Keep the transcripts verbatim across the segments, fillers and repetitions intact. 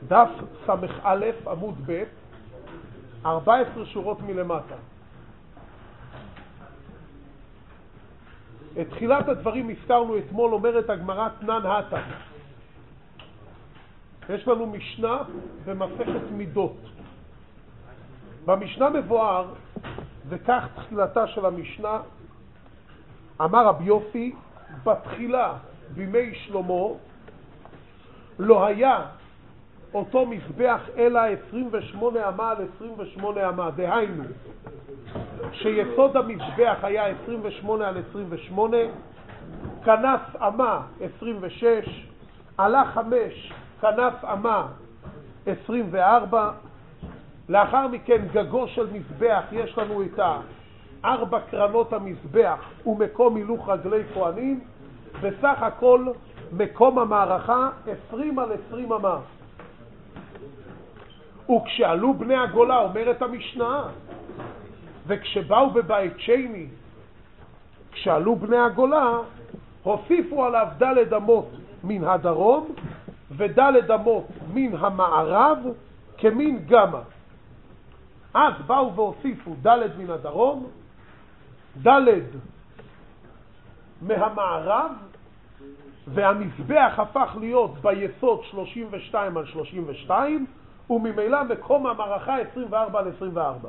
דף סמך א' עמוד ב', ארבע עשרה שורות מלמטה. את תחילת הדברים הזכרנו אתמול, אומרת הגמרא תנן הטה. יש לנו משנה במסכת מידות. במשנה מבואר, וכך תחילתה של המשנה, אמר רבי יוסי, בתחילה בימי שלמה לא היה אותו מזבח אלא עשרים ושמונה אמה על עשרים ושמונה אמה. דהיינו שיסוד המזבח היה עשרים ושמונה על עשרים ושמונה, כנף אמה עשרים ושש, עלה חמש, כנף אמה עשרים וארבע. לאחר מכן גגו של מזבח, יש לנו את ארבע קרנות המזבח ומקום הילוך רגלי כהנים, בסך הכל מקום המערכה עשרים על עשרים אמה. וכשעלו בני הגולה, אומרת המשנה, וכשבאו בבית שני, כשעלו בני הגולה, הוסיפו עליו דלת אמות מן הדרום ודלת אמות מן המערב כמין גמה. אז באו והוסיפו דלת מן הדרום, דלת מהמערב, והמזבח הפך להיות ביסוד שלושים ושתיים על שלושים ושתיים, וממילא מקום המערכה עשרים וארבע על עשרים וארבע.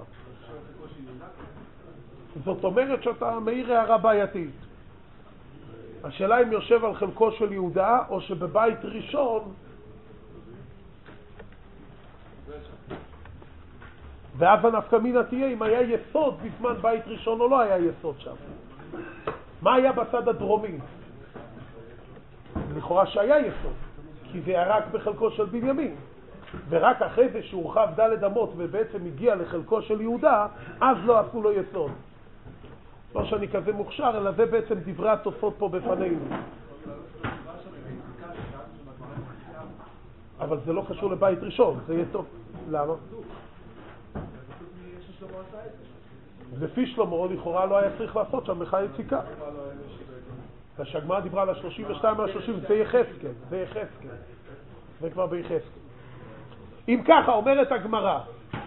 זאת אומרת שאתה מאיר הערה בעייתית. השאלה אם יושב על חלקו של יהודה, או שבבית ראשון, ואז הנפקא מינה תהיה אם היה יסוד בזמן בית ראשון או לא היה יסוד שם. מה היה בצד הדרומי? לכאורה שהיה יסוד, כי זה היה רק בחלקו של בנימין. ורק אחרי זה שהורחב דלת אמות ובעצם הגיע לחלקו של יהודה, אז לא עשו לו יסוד. לא שאני כזה מוכשר, אלא זה בעצם דברי התוספות פה בפנינו. אבל זה לא קשור לבית ראשון, זה יהיה טוב. למה? לפי שלמה, לכאורה לא היה צריך לעשות שם בחיי יציקה. והגמרא דיברה על ה-שלושים ושתיים על שלושים, זה יחזקאל, זה יחזקאל. זה כבר ביחזקאל. אם ככה, אומרת הגמרא,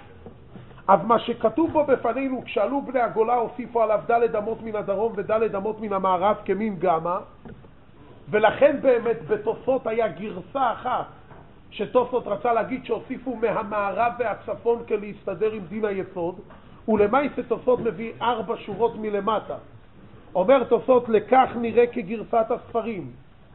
אז מה שכתוב בו בפנינו, כשעלו בני הגולה הוסיפו עליו דלת אמות מן הדרום ודלת אמות מן המערב כמין גמה, ולכן באמת בתוספות היה גרסה אחת, שתוספות רצה להגיד שהוסיפו מהמערב והצפון כלהסתדר עם דין היסוד, ולמעשה תוספות מביא ארבע שורות מלמטה. אומר תוספות, לכך נראה כגרסת הספרים,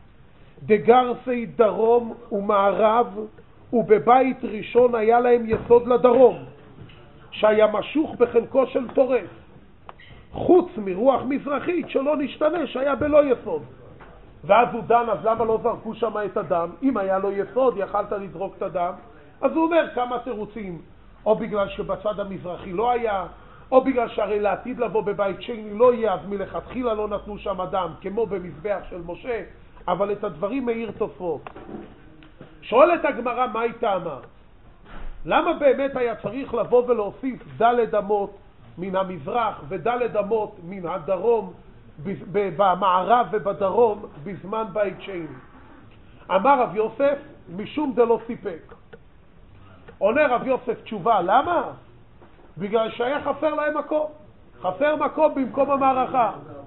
דגרסי דרום ומערב, ובבית ראשון היה להם יסוד לדרום, שהיה משוך בחלקו של טורף, חוץ מרוח מזרחית שלא נשתנה, שהיה בלא יסוד. ואז הוא דן, אז למה לא זרקו שם את הדם? אם היה לו יסוד, יכלת לזרוק את הדם. אז הוא אומר כמה תירוצים, או בגלל שבצד המזרחי לא היה, או בגלל שהרי לעתיד לבוא בבית שני לא יהיה, אז מלכתחילה לא נתנו שם אדם, כמו במזבח של משה, אבל את הדברים מאיר תוספות. שואלת הגמרא, מה היא טעמה? למה באמת היה צריך לבוא ולהוסיף דלת אמות מן המזרח ודלת אמות מן הדרום, במערב ובדרום, בזמן בית שני? אמר רב יוסף, משום דלא סיפק. עונה רב יוסף תשובה, למה? בגלל שהיה חסר להם מקום. חסר מקום במקום המערכה.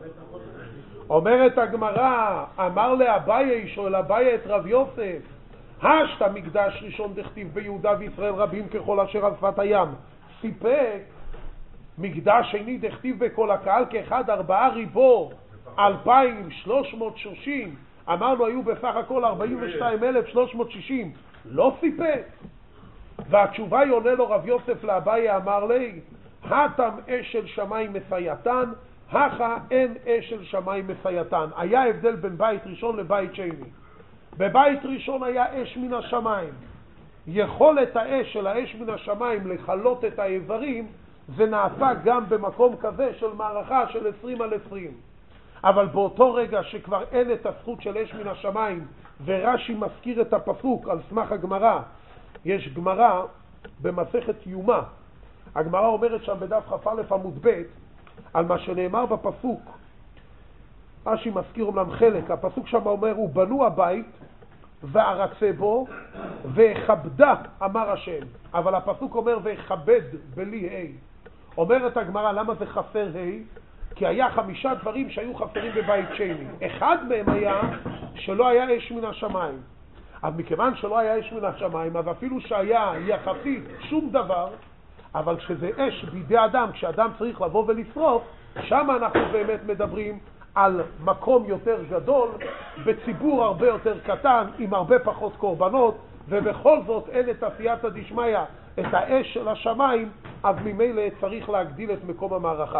אומרת הגמרא, אמר לאביי, שואל אביי את רב יוסף, השת מקדש ראשון דכתיב ביהודה וישראל רבים ככל אשר על שפת הים. סיפק מקדש שני דכתיב בכל הקהל כאחד ארבעה ריבו אלפיים שלוש מאות שלושים, אמרנו היו בסך הכל ארבעים ושתיים אלף שלוש מאות שישים, לא סיפק. והתשובה היא, עונה לו רב יוסף לאביי, אמר לי, התם אש של שמיים מסייתן, הכה אין אש של שמיים מסייתן. היה הבדל בין בית ראשון לבית שני. בבית ראשון היה אש מן השמיים. יכולת האש של האש מן השמיים לחלות את האיברים, זה נעשה גם במקום כזה של מערכה של עשרים על עשרים. אבל באותו רגע שכבר אין את הזכות של אש מן השמיים, ורש"י מזכיר את הפסוק על סמך הגמרא, יש גמרא במסכת יומא, הגמרא אומרת שם בדף כ"א עמוד ב' על מה שנאמר בפסוק, רש"י מזכיר אומנם חלק, הפסוק שם אומר, ובנו הבית וארצה בו, וכבדה אמר השם. אבל הפסוק אומר וכבד בלי ה'. אומרת הגמרא, למה זה חסר ה'? כי היה חמישה דברים שהיו חסרים בבית שני. אחד מהם היה שלא היה אש מן השמיים. אז מכיוון שלא היה אש מן השמיים, אז אפילו שהיה יחסית שום דבר, אבל כשזה אש בידי אדם, כשאדם צריך לבוא ולשרוף, שם אנחנו באמת מדברים על מקום יותר גדול, בציבור הרבה יותר קטן, עם הרבה פחות קורבנות, ובכל זאת אין את עשייתא דשמיא, את האש של השמיים, אז ממילא צריך להגדיל את מקום המערכה.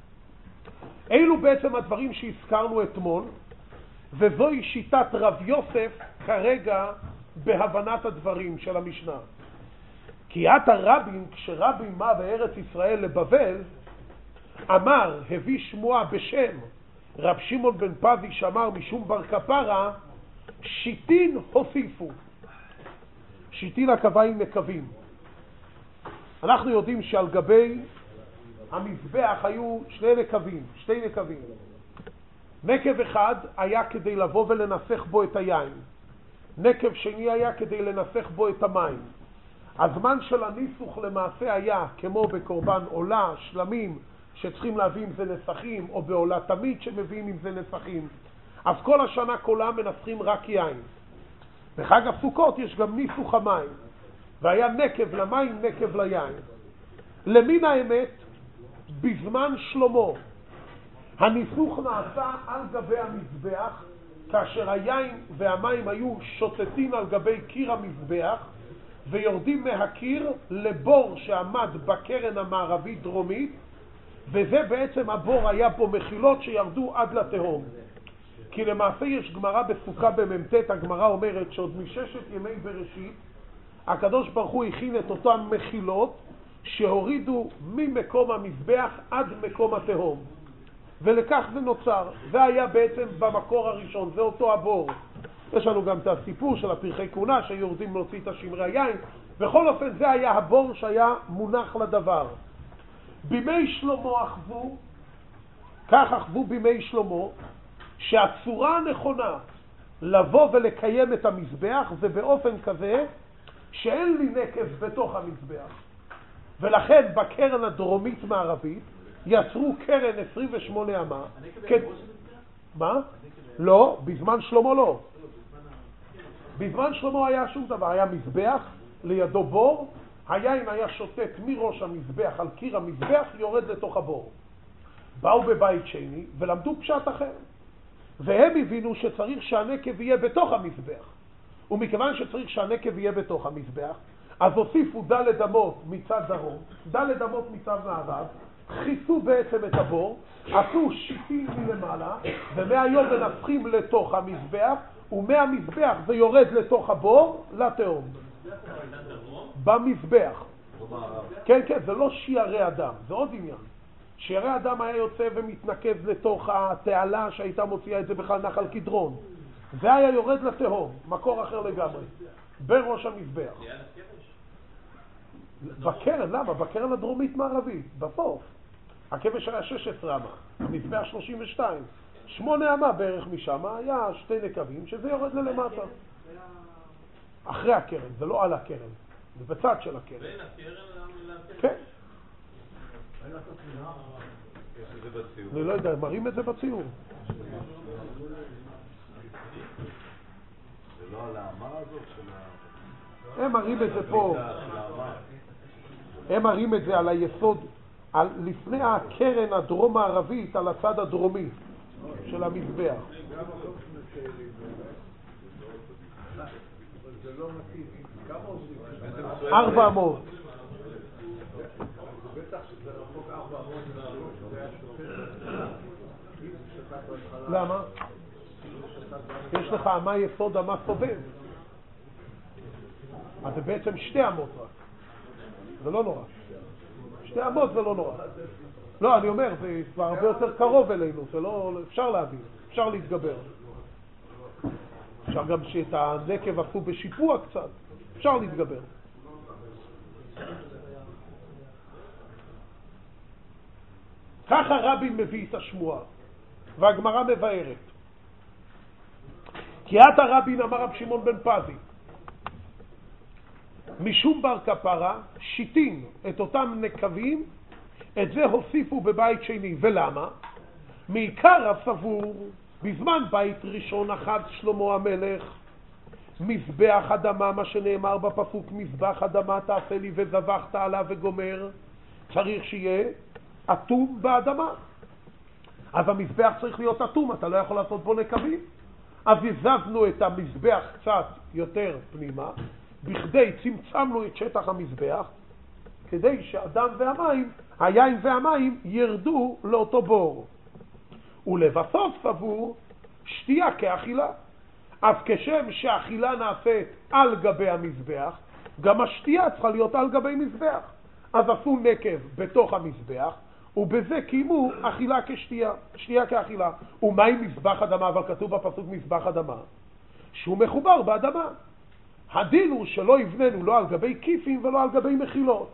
אלו בעצם הדברים שהזכרנו אתמול, וזוהי שיטת רב יוסף כרגע בהבנת הדברים של המשנה. כי עת הרבין, כשרבין מה בארץ ישראל לבבל, אמר, הביא שמועה בשם רב שמעון בן פזי שאמר משום בר כפרה, שיטין הוסיפו. שיטין הכוונה נקבים. אנחנו יודעים שעל גבי המזבח היו שני נקבים, שתי נקבים. נקב אחד היה כדי לבוא ולנסח בו את היין. נקב שני היה כדי לנסח בו את המים. הזמן של הניסוך למעשה היה כמו בקורבן עולה, שלמים, שצריכים להביא עם זה נסחים, או בעולה תמיד שמביאים עם זה נסחים. אז כל השנה כולם מנסחים רק יין. בחג הסוכות יש גם ניסוך המים. והיה נקב למים, נקב ליין. למין האמת, בזמן שלמה, הניסוך נעשה על גבי המזבח, כאשר היין והמים היו שוטטים על גבי קיר המזבח, ויורדים מהקיר לבור שעמד בקרן המערבית דרומית, וזה בעצם הבור, היה פה מחילות שירדו עד לתהום. כי למעשה יש גמרא בסוכה בממתת, הגמרא אומרת שעוד מששת ימי בראשית, הקדוש ברוך הוא הכין את אותם מחילות, שהורידו ממקום המזבח עד מקום התהום. ולכך זה נוצר. זה היה בעצם במקור הראשון, זה אותו הבור. יש לנו גם את הסיפור של הפרחי כהונה שיורדים להוציא את השמרי היין. בכל אופן זה היה הבור שהיה מונח לדבר. בימי שלמה אחזו, כך אחזו בימי שלמה, שהצורה הנכונה לבוא ולקיים את המזבח זה באופן כזה שאין לי נקב בתוך המזבח. ולכן בקרן הדרומית מערבית יצרו קרן עשרים ושמונה אמה. מה? לא, בזמן שלמה לא. בזמן שלמה היה שום דבר, היה מזבח, לידו בור, היין היה שוטט מראש המזבח על קיר המזבח, יורד לתוך הבור. באו בבית שני ולמדו פשט אחר. והם הבינו שצריך שהנקב יהיה בתוך המזבח. ומכיוון שצריך שהנקב יהיה בתוך המזבח, אז הוסיפו דלת אמות מצד דרום, דלת אמות מצד מערב, חיסו בעצם את הבור, עשו שיטים מלמעלה, ומהיום מנסחים לתוך המזבח, ומהמזבח זה יורד לתוך הבור, לתהום. במזבח. כן, כן, זה לא שיערי אדם, זה עוד עניין. שיערי אדם היה יוצא ומתנקז לתוך התעלה שהייתה מוציאה את זה בכלל נחל קדרון. זה היה יורד לתהום, מקור אחר לגמרי, בראש המזבח. בקרן, למה? בקרן הדרומית מערבית, בסוף. הכבש היה שש עשרה אמה, המזבח שלושים ושתיים. שמונה אמה בערך משם, היה שתי נקבים שזה יורד ללמטה. אחרי הקרן, זה לא על הקרן, זה בצד של הקרן. בין הקרן לקרן? כן. אני לא יודע, מראים את זה בציור. זה לא על האמה הזאת של ה... הם מראים את זה פה. הם מראים את זה על היסוד, על לפני הקרן הדרום הערבית, על הצד הדרומי של המזבח. ארבע מאות. למה? יש לך אמה יסוד, אמה סובב. אז זה בעצם שתי אמות רק. זה לא נורא. שתי אמות זה לא נורא. לא, אני אומר, זה כבר הרבה יותר קרוב אלינו, זה לא, אפשר להבין, אפשר להתגבר. אפשר גם שאת הנקב עשו בשיפוע קצת, אפשר להתגבר. ככה רבי מביא את השמועה, והגמרא מבארת. קיאת הרבין אמר רב שמעון בן פזי, משום בר כפרה שיטין את אותם נקבים, את זה הוסיפו בבית שני. ולמה? מעיקר הסבור בזמן בית ראשון אחז שלמה המלך מזבח אדמה, מה שנאמר בפסוק מזבח אדמה תעשה לי וזבחת עליו וגומר, צריך שיהיה אטום באדמה. אז המזבח צריך להיות אטום, אתה לא יכול לעשות בו נקבים. אז הזזנו את המזבח קצת יותר פנימה, בכדי צמצמנו את שטח המזבח, כדי שהדם והמים, היין והמים, ירדו לאותו בור. ולבסוף סבור שתייה כאכילה. אז כשם שהאכילה נעשית על גבי המזבח, גם השתייה צריכה להיות על גבי מזבח. אז עשו נקב בתוך המזבח, ובזה קיימו אכילה כשתייה, שתייה כאכילה. ומה עם מזבח אדמה? אבל כתוב בפסוק מזבח אדמה, שהוא מחובר באדמה. הדין הוא שלא יבננו לא על גבי כיפים ולא על גבי מחילות.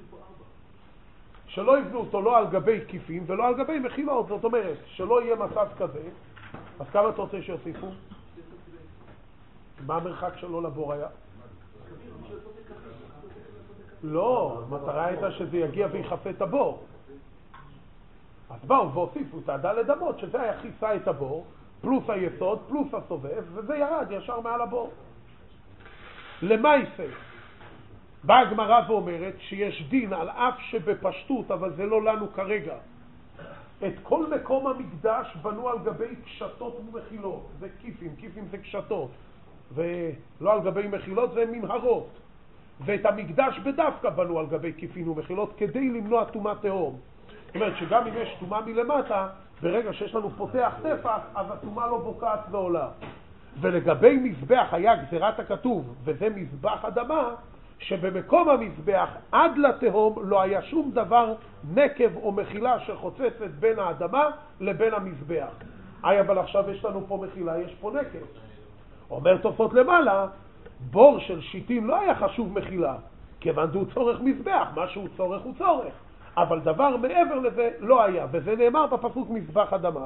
שלא יבנו אותו לא על גבי כיפים ולא על גבי מחילות. זאת אומרת, שלא יהיה מצב כזה. אז כמה אתה רוצה שיוסיפו? מה המרחק שלו לבור היה? לא, המטרה הייתה שזה יגיע ויחפה את הבור. אז באו והוסיפו את הדלת אמות, שזה היה חיסה את הבור, פלוס היסוד, פלוס הסובב, וזה ירד ישר מעל הבור. למעשה, באה הגמרא ואומרת שיש דין על אף שבפשטות, אבל זה לא לנו כרגע. את כל מקום המקדש בנו על גבי קשתות ומחילות, זה כיפים, כיפים זה קשתות, ולא על גבי מחילות, זה מנהרות. ואת המקדש בדווקא בנו על גבי כיפים ומחילות כדי למנוע טומאת תהום. זאת אומרת שגם אם יש טומאה מלמטה, ברגע שיש לנו פותח טפח, אז הטומאה לא בוקעת ועולה. ולגבי מזבח היה גזירת הכתוב, וזה מזבח אדמה, שבמקום המזבח עד לתהום לא היה שום דבר נקב או מחילה שחוצצת בין האדמה לבין המזבח. אי, אבל עכשיו יש לנו פה מחילה, יש פה נקב. אומר תוספות למעלה, בור של שיטים לא היה חשוב מחילה, כיוון שהוא צורך מזבח, מה שהוא צורך הוא צורך. אבל דבר מעבר לזה לא היה, וזה נאמר בפסוק מזבח אדמה.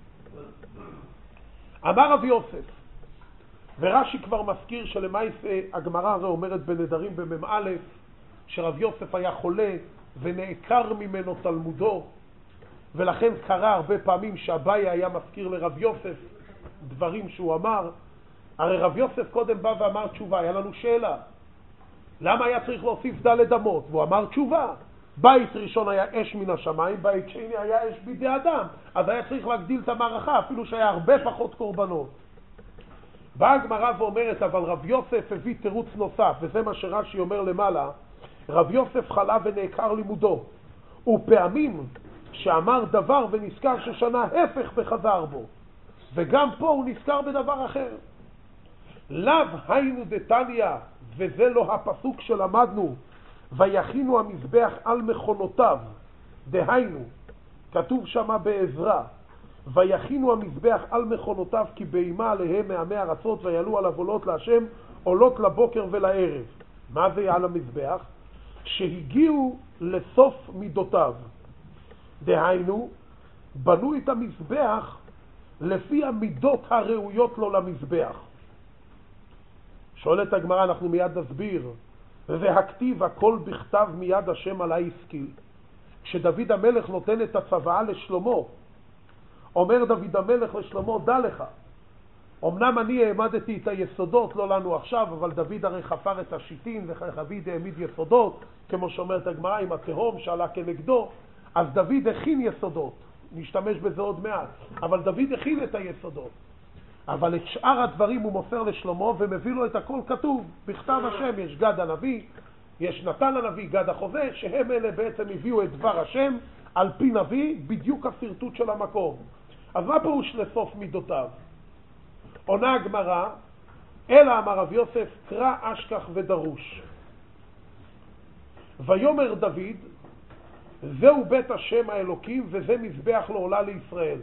אמר רב יוסף, ורש"י כבר מזכיר שלמעשה הגמרא הזו אומרת בנדרים במ"א, שרב יוסף היה חולה ונעקר ממנו תלמודו, ולכן קרה הרבה פעמים שאביי היה מזכיר לרב יוסף דברים שהוא אמר. הרי רב יוסף קודם בא ואמר תשובה, היה לנו שאלה, למה היה צריך להוסיף דלת אמות? והוא אמר תשובה, בית ראשון היה אש מן השמיים, בית שני היה אש בידי אדם, אז היה צריך להגדיל את המערכה, אפילו שהיה הרבה פחות קורבנות. באה הגמרא ואומרת, אבל רב יוסף הביא תירוץ נוסף, וזה מה שרש"י אומר למעלה, רב יוסף חלה ונעקר לימודו, ופעמים שאמר דבר ונזכר ששנה הפך וחזר בו, וגם פה הוא נזכר בדבר אחר. לאו היינו דתניא, וזה לא הפסוק שלמדנו, ויכינו המזבח על מכונותיו, דהיינו, כתוב שמה בעזרה, ויכינו המזבח על מכונותיו כי בהמה עליהם מעמי ארצות ויעלו עליו עולות להשם עולות לבוקר ולערב. מה זה על המזבח? שהגיעו לסוף מידותיו, דהיינו, בנו את המזבח לפי המידות הראויות לו למזבח. שואלת הגמרא, אנחנו מיד נסביר, והכתיב הכל בכתב מיד השם עלי השכיל. כשדוד המלך נותן את הצוואה לשלמה, אומר דוד המלך לשלמה, דע לך, אמנם אני העמדתי את היסודות, לא לנו עכשיו, אבל דוד הרי חפר את השיטין, ודוד העמיד יסודות, כמו שאומרת הגמרא, עם התהום שעלה כנגדו, אז דוד הכין יסודות, נשתמש בזה עוד מעט, אבל דוד הכין את היסודות. אבל את שאר הדברים הוא מוסר לשלמה ומביא לו את הכל כתוב בכתב השם. יש גד הנביא, יש נתן הנביא, גד החוזה, שהם אלה בעצם הביאו את דבר השם על פי נביא, בדיוק הסרטוט של המקום. אז מה פירוש לסוף מידותיו? עונה הגמרא, אלא אמר רב יוסף, קרא אשכח ודרוש. ויאמר דוד, זהו בית השם האלוקים וזה מזבח לעולה לישראל.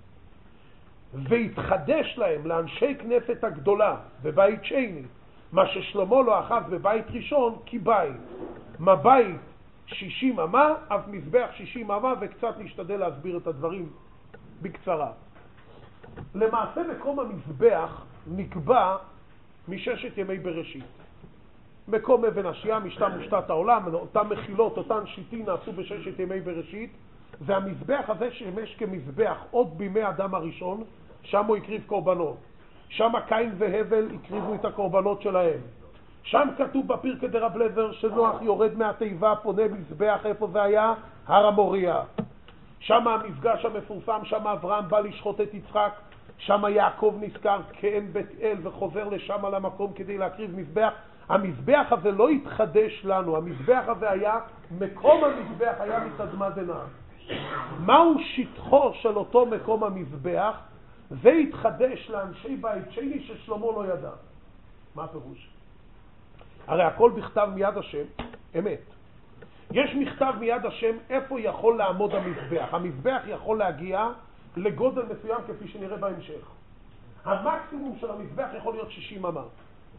והתחדש להם לאנשי כנסת הגדולה בבית שני, מה ששלמה לא אחז בבית ראשון כי בית. מה בית שישים אמה, אז מזבח שישים אמה, וקצת נשתדל להסביר את הדברים בקצרה. למעשה מקום המזבח נקבע מששת ימי בראשית. מקום אבן השיעה, משתה מושתת העולם, אותן מחילות, אותן שיטים נעשו בששת ימי בראשית, והמזבח הזה שימש כמזבח עוד בימי אדם הראשון, שם הוא הקריב קורבנות. שם קין והבל הקריבו את הקורבנות שלהם. שם כתוב בפרקי דרב לזר שנוח יורד מהתיבה, פונה מזבח, איפה זה היה? הר המוריה. שם המפגש המפורסם, שם אברהם בא לשחוט את יצחק, שם יעקב נזכר כאין בית אל וחוזר לשם על המקום כדי להקריב מזבח. המזבח הזה לא התחדש לנו, המזבח הזה היה, מקום המזבח היה מתדמה דנא. מהו שטחו של אותו מקום המזבח? זה התחדש לאנשי בית שני ששלמה לא ידע. מה הפירוש? הרי הכל בכתב מיד השם, אמת. יש מכתב מיד השם איפה יכול לעמוד המזבח. המזבח יכול להגיע לגודל מסוים כפי שנראה בהמשך. המקסימום של המזבח יכול להיות שישים אמה.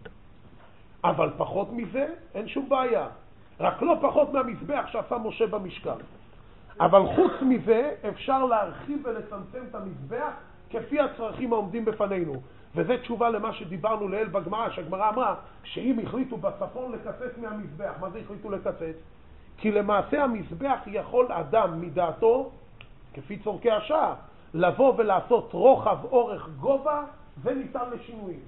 אבל פחות מזה אין שום בעיה. רק לא פחות מהמזבח שעשה משה במשכן. אבל חוץ מזה אפשר להרחיב ולצמצם את המזבח כפי הצרכים העומדים בפנינו. וזה תשובה למה שדיברנו לאל בגמרא, שהגמרא אמרה שאם החליטו בצפון לקצץ מהמזבח, מה זה החליטו לקצץ? כי למעשה המזבח יכול אדם מדעתו, כפי צורכי השעה, לבוא ולעשות רוחב, אורך, גובה, זה ניתן לשינויים.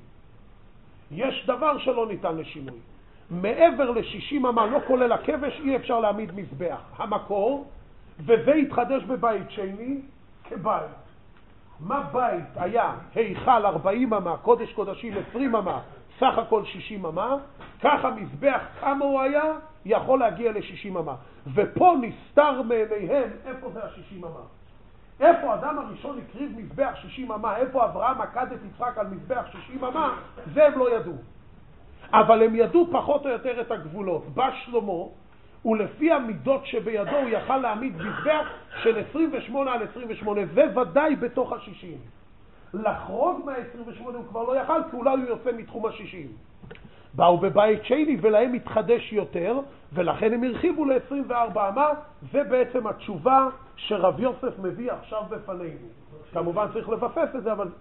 יש דבר שלא ניתן לשינוי. מעבר ל-שישים אמה, לא כולל הכבש, אי אפשר להעמיד מזבח. המקור, וזה התחדש בבית שני כבית. מה בית היה? היכל ארבעים אמה, קודש קודשים עשרים אמה, סך הכל שישים אמה, ככה מזבח כמה הוא היה, יכול להגיע ל-שישים אמה. ופה נסתר מעיניהם איפה זה ה-שישים אמה. איפה אדם הראשון הקריב מזבח שישים אמה, איפה אברהם עקד את יצחק על מזבח שישים אמה, זה הם לא ידעו. אבל הם ידעו פחות או יותר את הגבולות. בא שלמה, ולפי המידות שבידו הוא יכל להעמיד מזבח של עשרים ושמונה על עשרים ושמונה, זה ודאי בתוך ה-שישים. לחרוג מה-עשרים ושמונה הוא כבר לא יכל, כי אולי הוא יוצא מתחום ה-שישים. באו בבית שני ולהם התחדש יותר, ולכן הם הרחיבו ל-עשרים וארבע אמה, זה בעצם התשובה שרב יוסף מביא עכשיו בפנינו. כמובן צריך לבסס את זה, אבל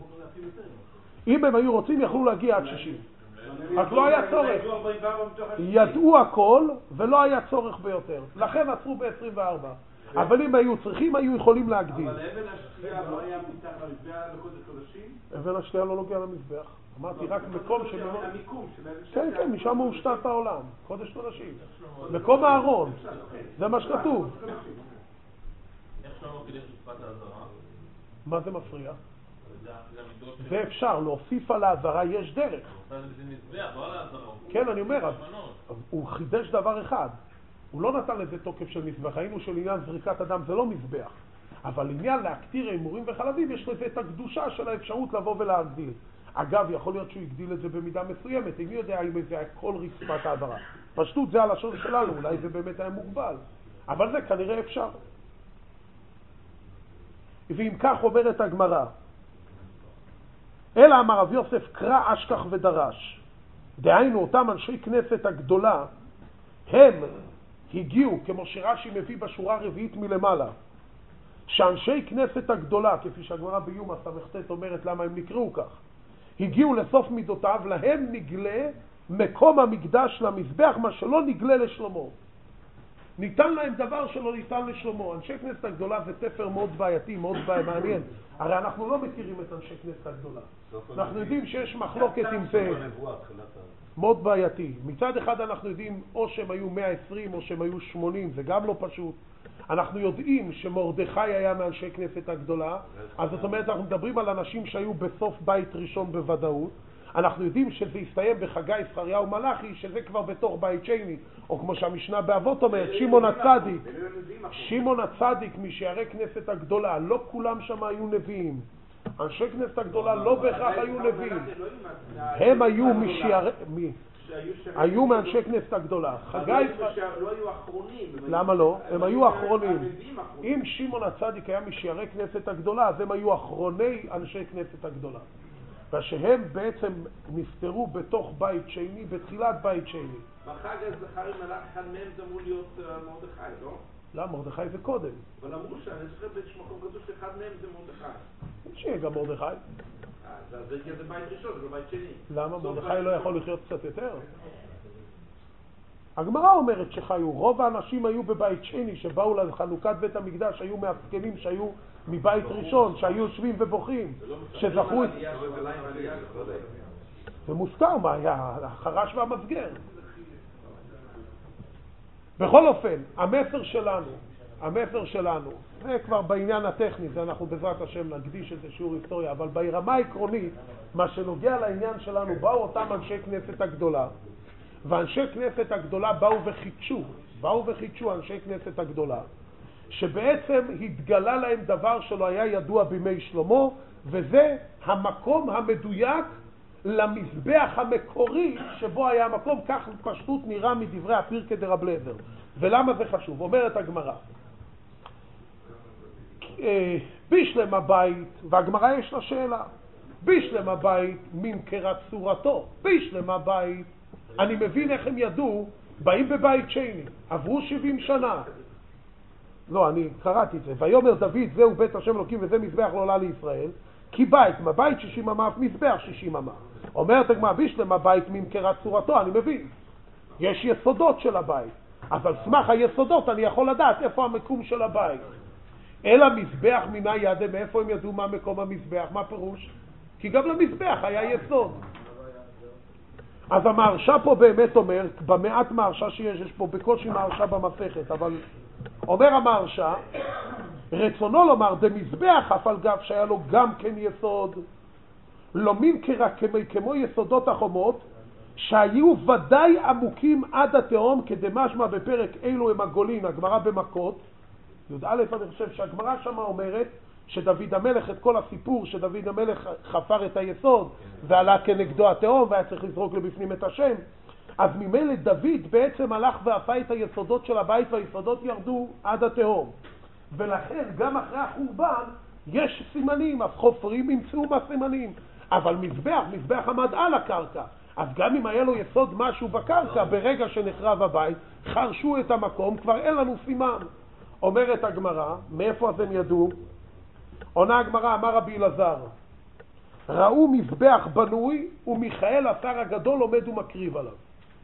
אם הם היו רוצים יכלו להגיע עד שישים. רק לא היה צורך. ידעו הכל ולא היה צורך ביותר. לכן עצרו ב-עשרים וארבע. אבל אם היו צריכים, היו יכולים להגדיל. אבל אבן השתייה לא היה מתחת למזבח בקודש קודשים? אבן השתייה לא נוגע למזבח. אמרתי רק מקום של... המיקום של אבן כן, כן, משם הוא הושתת העולם. קודש קודשים. מקום הארון. זה מה שכתוב. איך שלמה כדי שפת העזרה? מה זה מפריע? זה אפשר, להוסיף על העזרה יש דרך. זה מזבח, לא על העזרה. כן, אני אומר, הוא חידש דבר אחד. הוא לא נתן לזה תוקף של מזבח. היינו של עניין זריקת אדם זה לא מזבח. אבל עניין להקטיר הימורים וחלבים יש לזה את הקדושה של האפשרות לבוא ולהגדיל. אגב, יכול להיות שהוא הגדיל את זה במידה מסוימת. איני יודע אם זה היה כל רצפת העזרה. פשטות זה הלשון שלנו, אולי זה באמת היה מוגבל. אבל זה כנראה אפשר. ואם כך אומרת הגמרא, אלא אמר רב יוסף קרא אשכח ודרש. דהיינו אותם אנשי כנסת הגדולה, הם הגיעו, כמו שרש"י מביא בשורה הרביעית מלמעלה, שאנשי כנסת הגדולה, כפי שהגמרא ביומא ס"ט אומרת למה הם נקראו כך, הגיעו לסוף מידותיו, להם נגלה מקום המקדש למזבח, מה שלא נגלה לשלמה. ניתן להם דבר שלא ניתן לשלמה. אנשי כנסת הגדולה זה תפר מאוד בעייתי, מאוד מעניין. הרי אנחנו לא מכירים את אנשי כנסת הגדולה. אנחנו יודעים שיש מחלוקת עם זה מאוד בעייתי. מצד אחד אנחנו יודעים או שהם היו מאה ועשרים או שהם היו שמונים, זה גם לא פשוט. אנחנו יודעים שמרדכי היה מאנשי כנסת הגדולה, אז זאת אומרת אנחנו מדברים על אנשים שהיו בסוף בית ראשון בוודאות. אנחנו יודעים שזה יסתיים בחגי, זכריהו ומלאכי, שזה כבר בתוך בית שני, או כמו שהמשנה באבות אומרת, שמעון הצדיק. שמעון הצדיק משערי כנסת הגדולה, לא כולם שם היו נביאים. אנשי כנסת הגדולה לא בהכרח היו נביאים. הם היו משערי... היו מאנשי כנסת הגדולה. חגי... לא היו אחרונים. למה לא? הם היו אחרונים. אם שמעון הצדיק היה משערי כנסת הגדולה, אז הם היו אחרוני אנשי כנסת הגדולה. ושהם בעצם נפטרו בתוך בית שני, בתחילת בית שני. בחג הזכרי מלאך אחד מהם זה אמור להיות מרדכי, לא? לא, מרדכי זה קודם. אבל אמרו שאני זוכר באיזשהו מקום כתוב שאחד מהם זה מרדכי. שיהיה גם מרדכי. זה כי זה בית ראשון, זה לא בית שני. למה? מרדכי לא יכול לחיות קצת יותר? הגמרא אומרת שחיו, רוב האנשים היו בבית שני, שבאו לחלוקת בית המקדש, היו מהסכנים שהיו מבית ראשון, שהיו יושבים ובוכים, שזכו את... זה מוזכר מה היה, החרש והמסגר. בכל אופן, המסר שלנו, המסר שלנו, זה כבר בעניין הטכני, זה אנחנו בעזרת השם נקדיש את זה שיעור היסטוריה, אבל ברמה העקרונית, מה שנוגע לעניין שלנו, באו אותם אנשי כנסת הגדולה, ואנשי כנסת הגדולה באו וחידשו, באו וחידשו אנשי כנסת הגדולה, שבעצם התגלה להם דבר שלא היה ידוע בימי שלמה, וזה המקום המדויק למזבח המקורי שבו היה המקום, כך פשטות נראה מדברי הפירקא דרב אליעזר. ולמה זה חשוב? אומרת הגמרא, בישלם הבית, והגמרא יש לה שאלה, בישלם הבית ממכרת צורתו, בישלם הבית, אני מבין איך הם ידעו, באים בבית שני, עברו שבעים שנה. לא, אני קראתי את זה. ויאמר דוד, זהו בית השם אלוקים וזה מזבח לעולה לישראל, כי בית, מה בית שישים אמה, מזבח שישים אמה. אומרת הגמרא, בישלם הבית ממכרת צורתו, אני מבין. יש יסודות של הבית, אבל סמך היסודות אני יכול לדעת איפה המקום של הבית. אלא מזבח מינה ידה, מאיפה הם ידעו מה מקום המזבח, מה פירוש? כי גם למזבח היה יסוד. אז המהרש"א פה באמת אומר, במעט מהרש"א שיש, יש פה בקושי מהרש"א במסכת, אבל אומר המהרש"א, רצונו לומר, דמזבח אף על גב שהיה לו גם כן יסוד, לא מין כרק כמו יסודות החומות, שהיו ודאי עמוקים עד התהום, כדמשמע בפרק אלו הם הגולין, הגמרא במכות, י"א אני חושב שהגמרא שמה אומרת, שדוד המלך, את כל הסיפור שדוד המלך חפר את היסוד ועלה כנגדו התהום והיה צריך לזרוק לבפנים את השם, אז ממילא דוד בעצם הלך ועפה את היסודות של הבית והיסודות ירדו עד התהום, ולכן גם אחרי החורבן יש סימנים, אז חופרים ימצאו מהסימנים, אבל מזבח, מזבח עמד על הקרקע, אז גם אם היה לו יסוד משהו בקרקע, ברגע שנחרב הבית חרשו את המקום, כבר אין לנו סימן. אומרת הגמרא, מאיפה אז הם ידעו? עונה הגמרא, אמר רבי אלעזר, ראו מזבח בנוי ומיכאל השר הגדול עומד ומקריב עליו.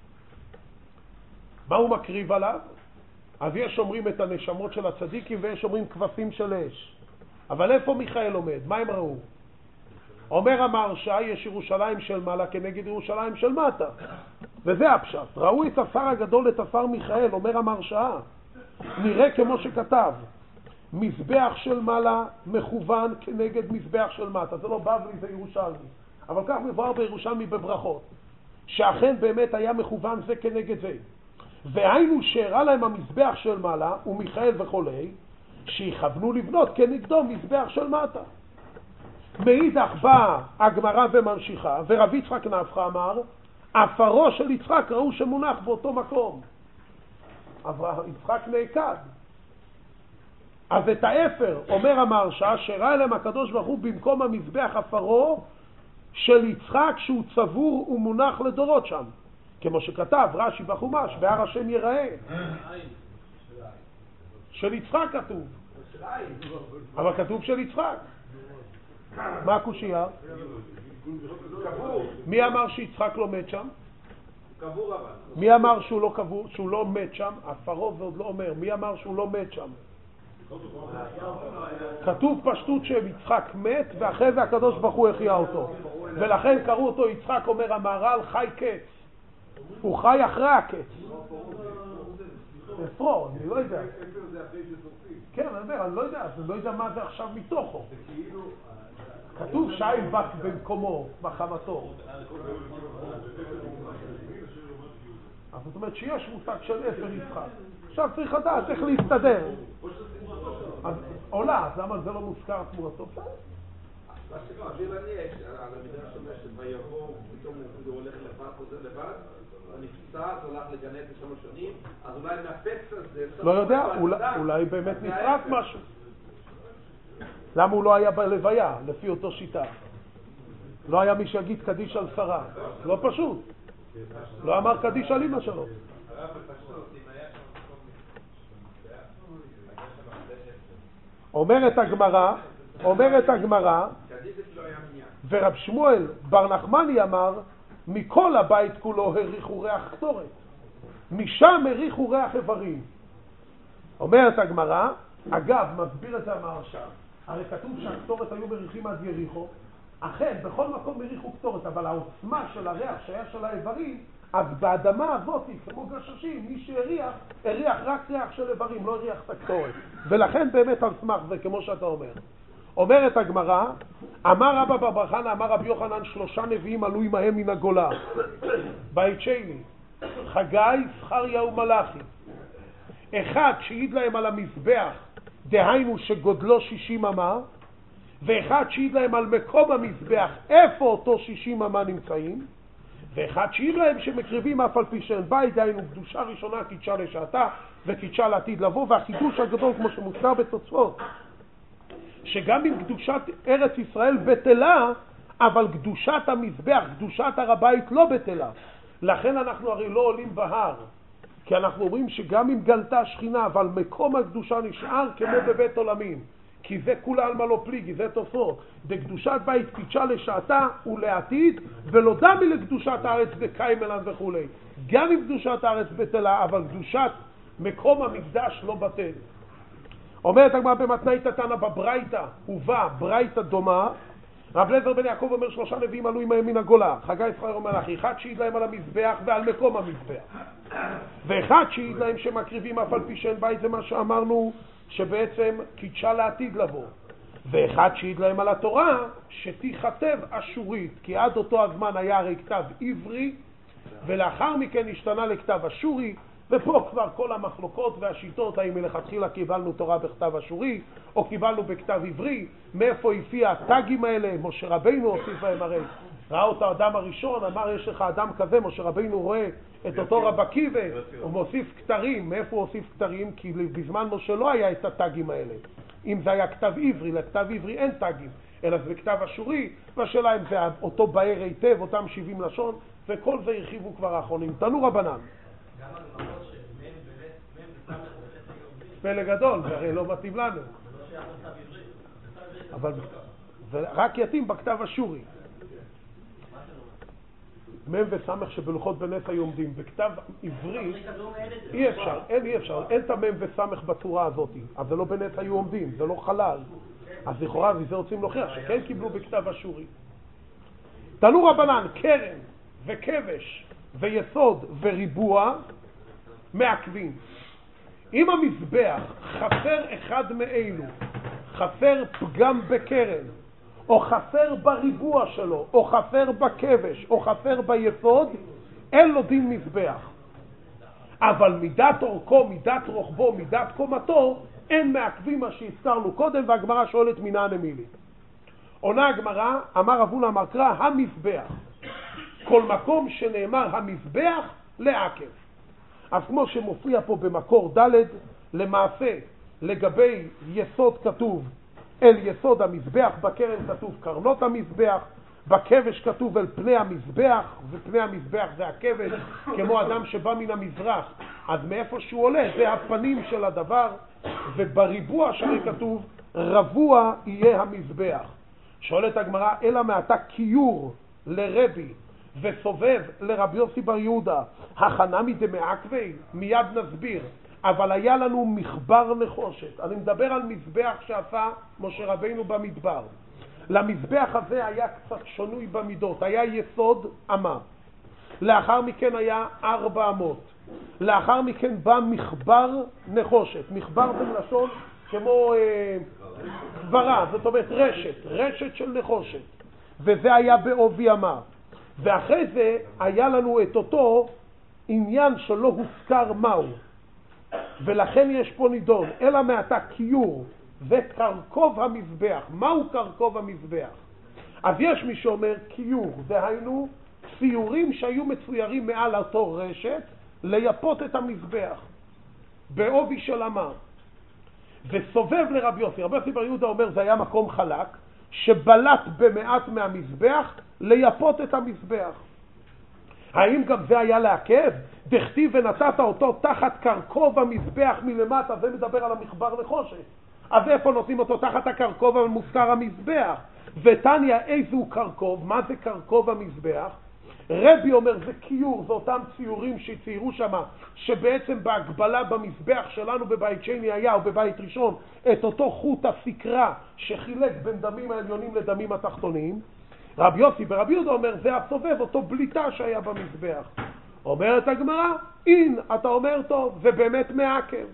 מה הוא מקריב עליו? אז יש אומרים את הנשמות של הצדיקים ויש אומרים כבשים של אש. אבל איפה מיכאל עומד? מה הם ראו? אומר המהרש"א, יש ירושלים של מעלה כנגד ירושלים של מטה, וזה הפשט. ראו את השר הגדול, את השר מיכאל, אומר המהרש"א, נראה כמו שכתב, מזבח של מעלה מכוון כנגד מזבח של מטה. זה לא בבלי, זה ירושלמי, אבל כך מבואר בירושלמי בברכות, שאכן באמת היה מכוון זה כנגד זה. והיינו שהראה להם המזבח של מעלה ומיכאל וכולי, שיכוונו לבנות כנגדו מזבח של מטה. מאידך באה הגמרא וממשיכה, ורבי יצחק נפחא אמר, אפרו של יצחק ראו שמונח באותו מקום. יצחק נעקד. אז את האפר, אומר המהרש"א, שראה להם הקדוש ברוך הוא במקום המזבח אפרו של יצחק שהוא צבור ומונח לדורות שם. כמו שכתב רש"י בחומש, בהר השם ייראה. של יצחק כתוב. אבל כתוב של יצחק. מה הקושייה? מי אמר שיצחק לא מת שם? מי אמר שהוא לא קבור, שהוא לא מת שם? אפרו זה עוד לא אומר. מי אמר שהוא לא מת שם? כתוב פשטות שיצחק מת ואחרי זה הקדוש ברוך הוא החיה אותו, ולכן קראו אותו יצחק, אומר המהר"ל, חי קץ. הוא חי אחרי הקץ. אפרו, אני לא יודע. כן, אני אומר, אני לא יודע, אני לא יודע מה זה עכשיו מתוכו. כתוב שי בק במקומו, בחמתו. אז זאת אומרת שיש מושג של אפר יצחק. עכשיו צריך לדעת איך להסתדר. אז עולה, אז למה זה לא מוזכר תמורתו? מה שכבר, אביב אני, על המדינה שאומר שביבוא, פתאום הוא הולך לבד, חוזר לבד, הוא נפצע, אז הולך לגנת לשלוש שנים, אז אולי מהפקס הזה... לא יודע, אולי באמת נפרק משהו. למה הוא לא היה בלוויה, לפי אותו שיטה? לא היה מי שיגיד קדיש על שרה. לא פשוט. לא אמר קדיש על אמא שלו. אומרת הגמרא, אומרת הגמרא, ורב שמואל בר נחמני אמר, מכל הבית כולו הריחו ריח קטורת, משם הריחו ריח איברים. אומרת הגמרא, אגב, מסביר את זה המהרש"א, הרי כתוב שהקטורת היו מריחים עד יריחו, אכן, בכל מקום מריחו קטורת, אבל העוצמה של הריח שהיה של האיברים, אז באדמה הזאת, כמו גששים, מי שהריח, הריח רק ריח של איברים, לא הריח את הקטורת. ולכן באמת על סמך זה, כמו שאתה אומר. אומרת הגמרא, אמר רבא בר חנא, אמר רבי יוחנן, שלושה נביאים עלו עמהם מן הגולה. בית שני, חגי, זכריה ומלאכי. אחד שהעיד להם על המזבח, דהיינו שגודלו שישים אמה, ואחד שהעיד להם על מקום המזבח, איפה אותו שישים אמה נמצאים, ואחד שהעיד להם שמקריבים אף על פי שאין בית, דהיינו קדושה ראשונה קידשה לשעתה וקידשה לעתיד לבוא. והחידוש הגדול כמו שמוזכר בתוספות, שגם אם קדושת ארץ ישראל בטלה, אבל קדושת המזבח, קדושת הר הבית לא בטלה. לכן אנחנו הרי לא עולים בהר, כי אנחנו אומרים שגם אם גלתה שכינה, אבל מקום הקדושה נשאר כמו בבית עולמים, כי זה כולה על מה לא פליגי, זה תוספות. בקדושת בית קידשה לשעתה ולעתיד, ולא דמי לקדושת הארץ דקיים אלן וכו'. גם אם קדושת הארץ בטלה, אבל קדושת מקום המקדש לא בטל. אומרת הגמרא במתנית תנא בברייתא, ובא ברייתא דומה, רב אליעזר בן יעקב אומר שלושה נביאים עלו עמהם מן הגולה, חגי, זכריה ומלאכי, אחד שהעיד להם על המזבח ועל מקום המזבח, ואחד שהעיד להם שמקריבים אף על פי שאין בית, זה מה שאמרנו שבעצם קידשה לעתיד לבוא, ואחד שהעיד להם על התורה שתיכתב אשורית, כי עד אותו הזמן היה הרי כתב עברי ולאחר מכן השתנה לכתב אשורי, ופה כבר כל המחלוקות והשיטות, האם מלכתחילה קיבלנו תורה בכתב אשורי או קיבלנו בכתב עברי, מאיפה הפיע הטאגים האלה. משה רבינו הוסיף בהם, הרי ראה אותו האדם הראשון, אמר יש לך אדם כזה, משה רבינו רואה את אותו רב עקיבא, הוא מוסיף כתרים. מאיפה הוא הוסיף כתרים? כי בזמן משה לא היה את הטאגים האלה. אם זה היה כתב עברי, לכתב עברי אין טאגים, אלא זה בכתב אשורי, והשאלה אם זה אותו בהר היטב, אותם שבעים לשון, וכל זה הרחיבו כבר האחרונים. תנו רבנן. פלא גדול, זה הרי לא מתאים לנו. אבל זה רק יתאים בכתב אשורי. מם וסמך שבלוחות בנס היו עומדים. בכתב עברי אי אפשר, אין אי אפשר, אין את המם וסמך בצורה הזאת. אז זה לא בנס היו עומדים, זה לא חלל. אז לכאורה זה רוצים להוכיח שכן קיבלו בכתב אשורי. תנו רבנן, קרן וכבש ויסוד וריבוע מעכבים. אם המזבח חסר אחד מאלו, חסר פגם בקרן, או חסר בריבוע שלו, או חסר בכבש, או חסר ביסוד, אין לו דין מזבח. אבל מידת אורכו, מידת רוחבו, מידת קומתו, אין מעכבים מה שהזכרנו קודם, והגמרא שואלת מינן מילי. עונה הגמרא, אמר רב הונא אמר קרא, המזבח. כל מקום שנאמר המזבח, לעכב. אז כמו שמופיע פה במקור ד', למעשה לגבי יסוד כתוב אל יסוד המזבח, בקרן כתוב קרנות המזבח, בכבש כתוב אל פני המזבח, ופני המזבח זה הכבש, כמו אדם שבא מן המזרח, אז מאיפה שהוא עולה זה הפנים של הדבר, ובריבוע שלי כתוב רבוע יהיה המזבח. שואלת הגמרא, אלא מעתה קיור לרבי וסובב לרבי יוסי בר יהודה, הכנמי דמעכבי, מיד נסביר. אבל היה לנו מחבר נחושת. אני מדבר על מזבח שעשה משה רבינו במדבר. למזבח הזה היה קצת שונוי במידות, היה יסוד אמה, לאחר מכן היה ארבע אמות, לאחר מכן בא מחבר נחושת. מחבר בלשון כמו אה, קברה, זאת אומרת רשת, רשת של נחושת, וזה היה בעובי אמה. ואחרי זה היה לנו את אותו עניין שלא הוזכר מהו, ולכן יש פה נידון, אלא מעתה קיור וקרקוב המזבח. מהו קרקוב המזבח? אז יש מי שאומר קיור, דהיינו ציורים שהיו מצוירים מעל אותו רשת ליפות את המזבח בעובי של אמה. וסובב לרבי יוסי, רבי יוסי בר יהודה אומר זה היה מקום חלק שבלט במעט מהמזבח ליפות את המזבח. האם גם זה היה לעכב? דכתיב ונתת אותו תחת קרקוב המזבח מלמטה, זה מדבר על המחבר נחושת. אז איפה נותנים אותו תחת הקרקוב המוזכר המזבח? ותניא איזו קרקוב, מה זה קרקוב המזבח? רבי אומר זה קיור, זה אותם ציורים שציירו שם, שבעצם בהגבלה במזבח שלנו בבית שני היה או בבית ראשון את אותו חוט הסקרה שחילק בין דמים העליונים לדמים התחתונים. רבי יוסי ברבי יהודה אומר זה הסובב, אותו בליטה שהיה במזבח. אומרת הגמרא, אין, אתה אומר טוב, זה באמת מעקב.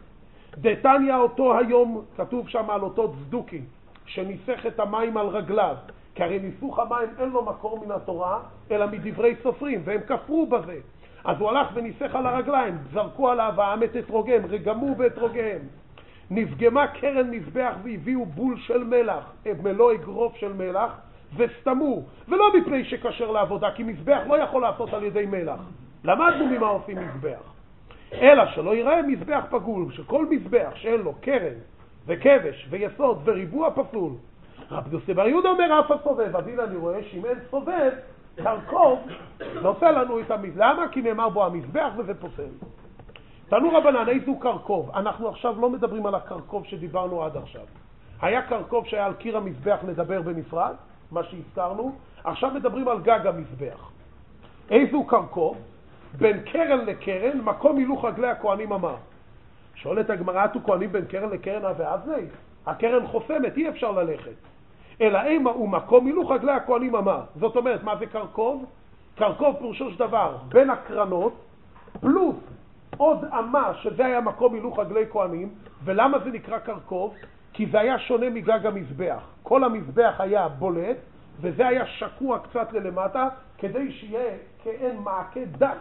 דתניא אותו היום, כתוב שם על אותו צדוקי שניסח את המים על רגליו, כי הרי ניסוך המים אין לו מקור מן התורה אלא מדברי סופרים, והם כפרו בזה. אז הוא הלך וניסח על הרגליים, זרקו עליו העם את אתרוגיהם, רגמו באתרוגיהם, נפגמה קרן מזבח והביאו בול של מלח, מלוא אגרוף של מלח, וסתמו, ולא מפני שקשר לעבודה, כי מזבח לא יכול לעשות על ידי מלח. למדנו ממה עושים מזבח, אלא שלא ייראה מזבח פגול, שכל מזבח שאין לו קרן וכבש ויסוד וריבוע פסול. רבי יוסי בר יהודה אומר אף הסובב, אז הנה אני רואה שאם אין סובב, קרקוב נושא לנו את המזבח. למה? כי נאמר בו המזבח וזה פוסל. תנו רבנן, איזו קרקוב? אנחנו עכשיו לא מדברים על הקרקוב שדיברנו עד עכשיו. היה קרקוב שהיה על קיר המזבח, נדבר בנפרד, מה שהזכרנו. עכשיו מדברים על גג המזבח. איזו קרקוב? בין קרן לקרן, מקום הילוך רגלי הכהנים אמר. שואלת הגמרא, אתו כהנים בין קרן לקרן ואבני? הקרן חוסמת, אי אפשר ללכת. אלא אימה הוא מקום הילוך רגלי הכהנים אמר. זאת אומרת, מה זה קרקוב? קרקוב פירושו של דבר, בין הקרנות, פלוס עוד אמה, שזה היה מקום הילוך רגלי כהנים. ולמה זה נקרא קרקוב? כי זה היה שונה מגג המזבח. כל המזבח היה בולט, וזה היה שקוע קצת ללמטה, כדי שיהיה כאין מעקה דק,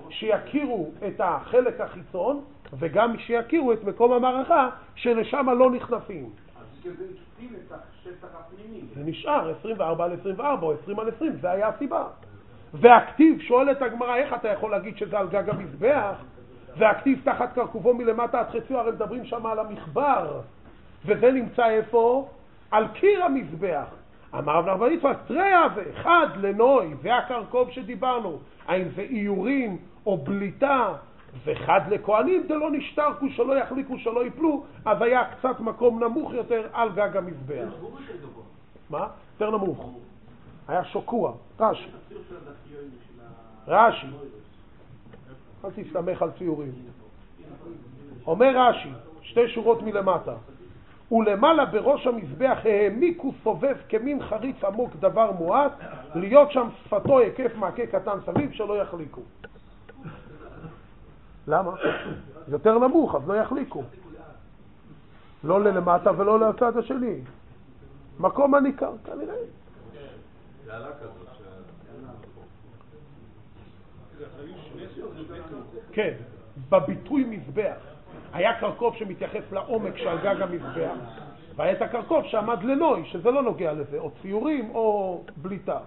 שיכירו את החלק החיצון, וגם שיכירו את מקום המערכה, שלשם לא נכנסים. אז שזה הקטין את השטח הפנימי. זה נשאר עשרים וארבע על עשרים וארבע או עשרים על עשרים, זה היה הסיבה. והכתיב, שואלת הגמרא, איך אתה יכול להגיד שזה על גג המזבח? והכתיב תחת קרקובו מלמטה עד חציו, הרי מדברים שם על המחבר, וזה נמצא איפה? על קיר המזבח. אמר רב נחמן יצחק, תראה זה, אחד לנוי, זה הקרקוב שדיברנו, האם זה איורים או בליטה, וחד לכהנים דלא נשתרכו, שלא יחליקו, שלא יפלו, אז היה קצת מקום נמוך יותר על גג המזבח. מה? יותר נמוך. היה שוקוע, רש"י. רש"י. אל תסתמך על ציורים. אומר רש"י, שתי שורות מלמטה. ולמעלה בראש המזבח העמיקו סובב כמין חריץ עמוק דבר מועט, להיות שם שפתו היקף מעקה קטן סביב שלא יחליקו. למה? יותר נמוך, אז לא יחליקו. לא ללמטה ולא לצד השני. מקום הניכר, כנראה. זה עלה כזאת. כן, בביטוי מזבח. היה קרקוב שמתייחס לעומק שעל גג המזבח, והיה את הקרקוב שעמד לנוי, שזה לא נוגע לזה, או ציורים או בליטה.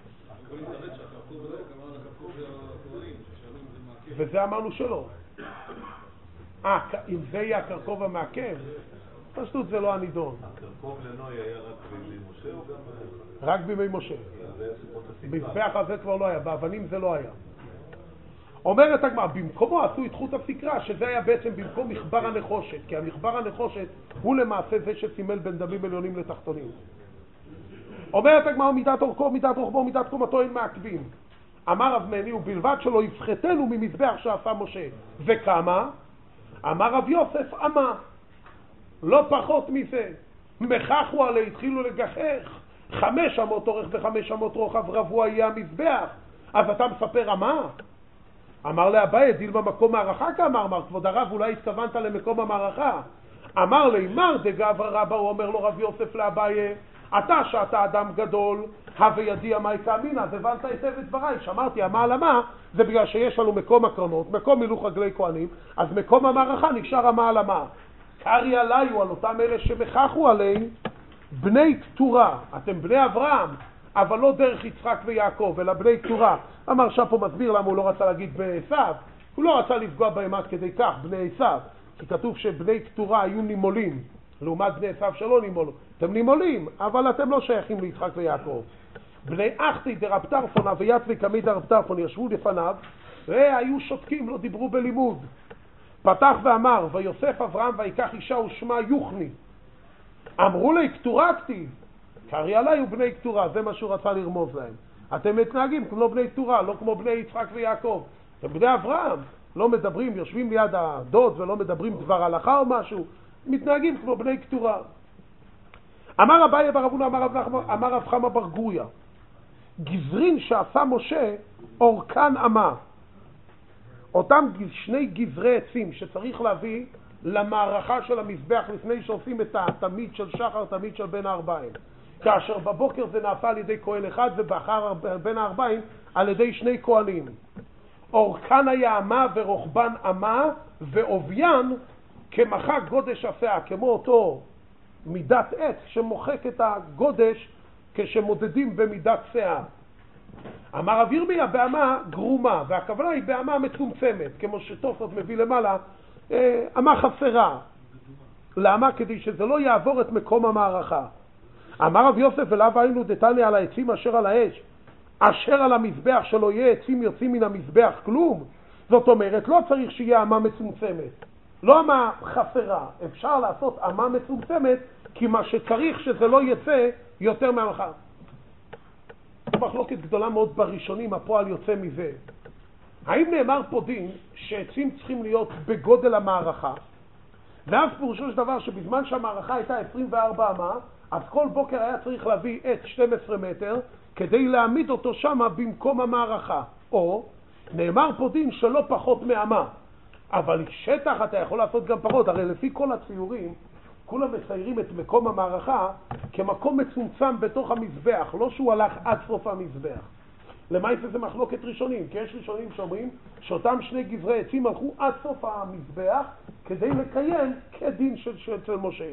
וזה אמרנו שלא. אה, אם זה יהיה הקרקוב המעכב, פשוט זה לא הנידון. הקרקוב לנוי היה רק בימי משה או גם... רק בימי משה. מזבח הזה כבר לא היה, באבנים זה לא היה. אומרת הגמרא, במקומו עשו את חוט הסקרה, שזה היה בעצם במקום מחבר הנחושת, כי המחבר הנחושת הוא למעשה זה שסימל בין דמים עליונים לתחתונים. אומרת הגמרא, מידת אורכו, מידת רוחבו, מידת קומתו אין מעכבים. אמר רב מני, ובלבד שלא יפחתנו ממזבח שעשה משה. וכמה? אמר רב יוסף, אמה. לא פחות מזה. מחכו עלי, התחילו לגחך. חמש אמות אורך וחמש אמות רוחב רבוע יהיה המזבח. אז אתה מספר אמה? אמר לאביי, דיל במקום מערכה כאמר, אמר כבוד הרב, אולי התכוונת למקום המערכה. אמר לי, מר דגב רבא, הוא אומר לו רב יוסף לאביי, אתה שאתה אדם גדול, הווה ידיע מהי כאמינה, אז הבנת היטב את דבריי. שאמרתי, המה על המה, זה בגלל שיש לנו מקום הקרנות, מקום הילוך רגלי כהנים, אז מקום המערכה נשאר המה על המה. קרי עליו, על אותם אלה שמחכו עליהם, בני קטורה, אתם בני אברהם, אבל לא דרך יצחק ויעקב, אלא בני קטורה. אמר שפה מסביר למה הוא לא רצה להגיד בני עשיו, הוא לא רצה לפגוע בהם עד כדי כך, בני עשיו, כי כתוב שבני קטורה היו נימולים, לעומת בני עשיו שלא נימולו. אתם נימולים, אבל אתם לא שייכים ליצחק ויעקב. בני אחתי דרב טרפון, אביית וקמי דרב טרפון, ישבו לפניו, והיו שותקים, לא דיברו בלימוד. פתח ואמר, ויוסף אברהם ויקח אישה ושמה יוחני. אמרו לי, קטורה כתיב, קרי עליי ובני קטורה, זה מה שהוא רצה לרמוז להם. אתם מתנהגים כמו בני קטורה, לא כמו בני יצחק ויעקב. אתם בני אברהם, לא מדברים, יושבים ליד הדוד ולא מדברים דבר הלכה או משהו, מתנהגים כמו בני קטורה. אמר אביי בר אבונה, אמר רב חמא בר גוריא, גזרין שעשה משה אורכן אמה. אותם שני גזרי עצים שצריך להביא למערכה של המזבח לפני שעושים את התמיד של שחר, תמיד של בין הארבעים. כאשר בבוקר זה נעשה על ידי כהן אחד ובאחר בין הארבעים על ידי שני כהנים. אורכן היה אמה ורוחבן אמה, ועוביין כמחק גודש הפאה, כמו אותו מידת עץ שמוחק את הגודש כשמודדים במידת שאה. אמר רב ירמיה באמה גרומה, והכוונה היא באמה מצומצמת, כמו שתוספות מביא למעלה, אמה חסרה. למה? כדי שזה לא יעבור את מקום המערכה. אמר רב יוסף ולאו היינו דתניא על העצים אשר על האש, אשר על המזבח שלא יהיה עצים יוצאים מן המזבח כלום. זאת אומרת, לא צריך שיהיה אמה מצומצמת, לא אמה חסרה, אפשר לעשות אמה מצומצמת, כי מה שצריך שזה לא יצא יותר מהמחר. מחלוקת גדולה מאוד בראשונים, הפועל יוצא מזה. האם נאמר פה דין שעצים צריכים להיות בגודל המערכה, ואז פירושו של דבר שבזמן שהמערכה הייתה עשרים וארבע אמה, אז כל בוקר היה צריך להביא עץ שנים עשר מטר כדי להעמיד אותו שם במקום המערכה. או נאמר פה דין שלא פחות מאמה, אבל שטח אתה יכול לעשות גם פחות. הרי לפי כל הציורים כולם מציירים את מקום המערכה כמקום מצומצם בתוך המזבח, לא שהוא הלך עד סוף המזבח. למעשה זה מחלוקת ראשונים, כי יש ראשונים שאומרים שאותם שני גזרי עצים הלכו עד סוף המזבח כדי לקיים כדין של, של, של משה.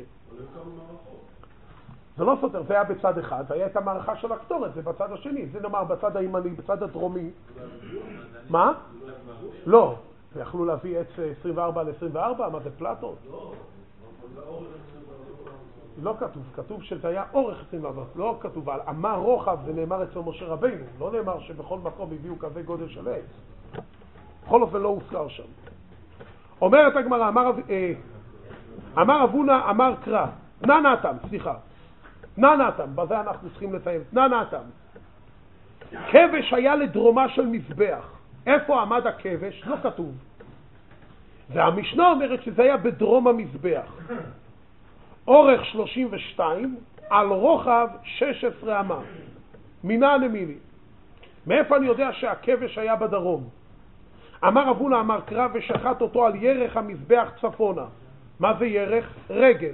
זה לא סותר, זה היה בצד אחד, והיה את המערכה של הקטורת, זה בצד השני, זה נאמר בצד הימני, בצד הדרומי. מה? לא, יכלו להביא עץ עשרים וארבע על עשרים וארבע, מה זה פלטות? לא כתוב, כתוב שזה היה אורך עשרים וארבע, לא כתוב, על אמה רוחב זה נאמר אצל משה רבינו, לא נאמר שבכל מקום הביאו כזה גודל של עץ. בכל אופן לא הוזכר שם. אומרת הגמרא, אמר, אה, אמר אבונה, אמר קרא, נענתם, סליחה, נענתם, בזה אנחנו צריכים לציין, נענתם. כבש היה לדרומה של מזבח. איפה עמד הכבש? לא כתוב. והמשנה אומרת שזה היה בדרום המזבח. אורך שלושים ושתיים, על רוחב שש עשרה אמה. מינה נמילי. מאיפה אני יודע שהכבש היה בדרום? אמר אבונה, אמר קרא, ושחט אותו על ירך המזבח צפונה. מה זה ירך? רגל.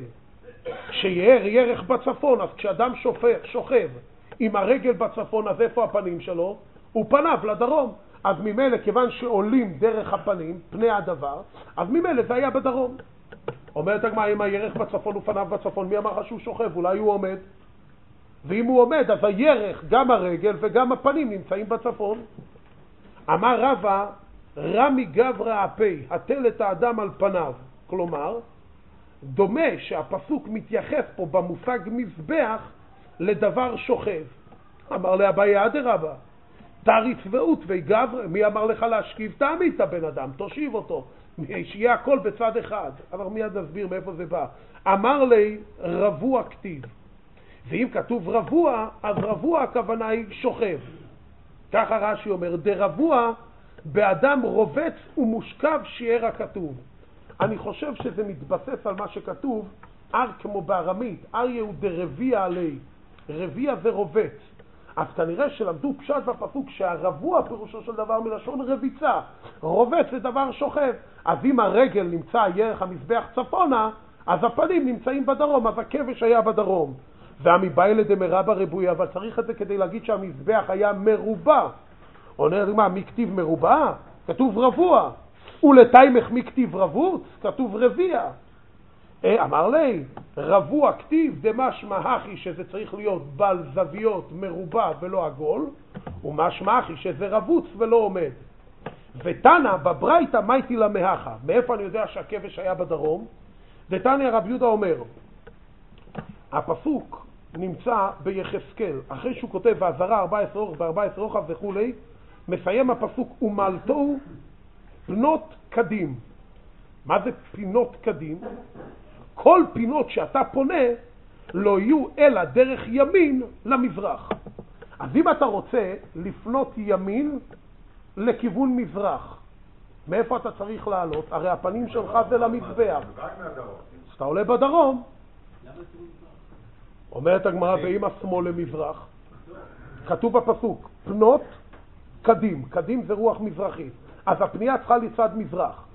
כשיהיה ירך בצפון, אז כשאדם שופך, שוכב עם הרגל בצפון, אז איפה הפנים שלו? הוא פניו לדרום. אז ממילא, כיוון שעולים דרך הפנים, פני הדבר, אז ממילא זה היה בדרום. אומרת הגמרא, אם הירך בצפון ופניו בצפון, מי אמר שהוא שוכב? אולי הוא עומד. ואם הוא עומד, אז הירך, גם הרגל וגם הפנים נמצאים בצפון. אמר רבא, רמי גברא אפי, הטל את האדם על פניו. כלומר, דומה שהפסוק מתייחס פה במושג מזבח לדבר שוכב. אמר לאביי אדרבה, תריץ ועוטווי גברא, מי אמר לך להשכיב? תעמיד את הבן אדם, תושיב אותו, שיהיה הכל בצד אחד. אבל מיד נסביר מאיפה זה בא. אמר לי רבוע כתיב, ואם כתוב רבוע, אז רבוע הכוונה היא שוכב. ככה רש"י אומר, דרבוע באדם רובץ ומושכב שיער הכתוב. אני חושב שזה מתבסס על מה שכתוב, אר כמו בארמית, אריה הוא דרביע עלי, רביע זה רובץ. אז כנראה שלמדו פשט בפסוק שהרבוע פירושו של דבר מלשון רביצה, רובץ זה דבר שוכב. אז אם הרגל נמצא ירך המזבח צפונה, אז הפנים נמצאים בדרום, אז הכבש היה בדרום. והמבאי לדמרבה רבויה, אבל צריך את זה כדי להגיד שהמזבח היה מרובע. אומר מה, מי כתיב מרובע? כתוב רבוע. ולתיימך מי כתיב רבוץ? כתוב רביע. אמר לי, רבוע כתיב דמשמע הכי שזה צריך להיות בעל זוויות מרובע ולא עגול, ומשמע הכי שזה רבוץ ולא עומד. ותנא בברייתא מייטי למהכה. מאיפה אני יודע שהכבש היה בדרום? ותנא רב יהודה אומר, הפסוק נמצא ביחזקאל, אחרי שהוא כותב ועזרה ארבע עשרה אורך וארבע עשרה רוחב וכולי, מסיים הפסוק ומלתו פנות קדים. מה זה פינות קדים? כל פינות שאתה פונה, לא יהיו אלא דרך ימין למזרח. אז אם אתה רוצה לפנות ימין לכיוון מזרח, מאיפה אתה צריך לעלות? הרי הפנים שלך זה למזבח. אז אתה עולה בדרום. אומרת הגמרא, ואם השמאל למזרח, כתוב בפסוק, פנות קדים. קדים זה רוח מזרחית. אז הפנייה צריכה לצד מזרח.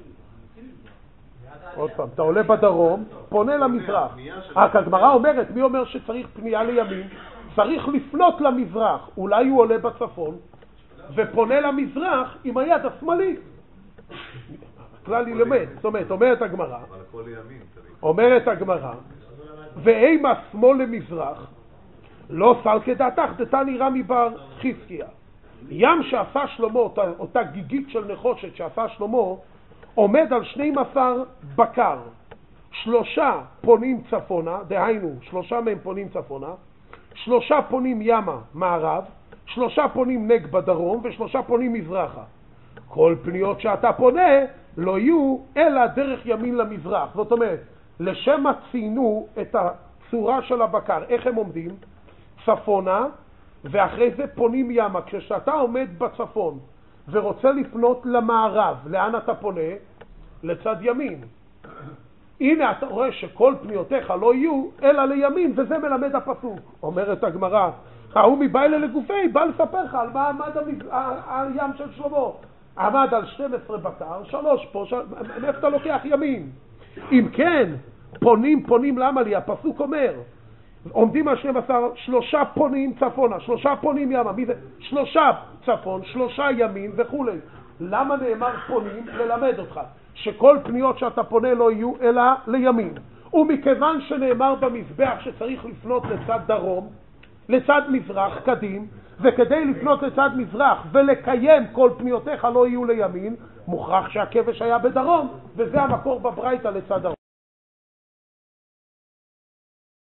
עוד פעם, אתה עולה בדרום, פונה למזרח. הגמרא אומרת, מי אומר שצריך פנייה לימין? צריך לפנות למזרח. אולי הוא עולה בצפון ופונה למזרח עם היד השמאלית. כלל ילמד. זאת אומרת, אומרת הגמרא, אומרת הגמרא, ואימה שמאל למזרח, לא סל כדעתך, דתני רמי בר חזקיה. ים שעשה שלמה, אותה, אותה גיגית של נחושת שעשה שלמה, עומד על שנים עשר בקר. שלושה פונים צפונה, דהיינו, שלושה מהם פונים צפונה, שלושה פונים ימה מערב, שלושה פונים נג בדרום, ושלושה פונים מזרחה. כל פניות שאתה פונה לא יהיו אלא דרך ימין למזרח. זאת אומרת, לשם ציינו את הצורה של הבקר, איך הם עומדים? צפונה, ואחרי זה פונים ימה. כשאתה עומד בצפון ורוצה לפנות למערב, לאן אתה פונה? לצד ימין. הנה אתה רואה שכל פניותיך לא יהיו אלא לימין, וזה מלמד הפסוק. אומרת הגמרא, ההוא מבעילה לגופי, בא לספר לך על מה עמד הים של שלמה. עמד על שתים עשרה בקר, שלוש פה, מאיפה אתה לוקח ימין? אם כן, פונים, פונים, למה לי? הפסוק אומר, עומדים על שנים עשר, שלושה פונים צפונה, שלושה פונים ימה, מי זה? שלושה צפון, שלושה ימין וכו'. למה נאמר פונים? ללמד אותך שכל פניות שאתה פונה לא יהיו אלא לימין. ומכיוון שנאמר במזבח שצריך לפנות לצד דרום, לצד מזרח, קדים, וכדי לפנות לצד מזרח ולקיים כל פניותיך לא יהיו לימין, מוכרח שהכבש היה בדרום, וזה המקור בברייתא לצד דרום.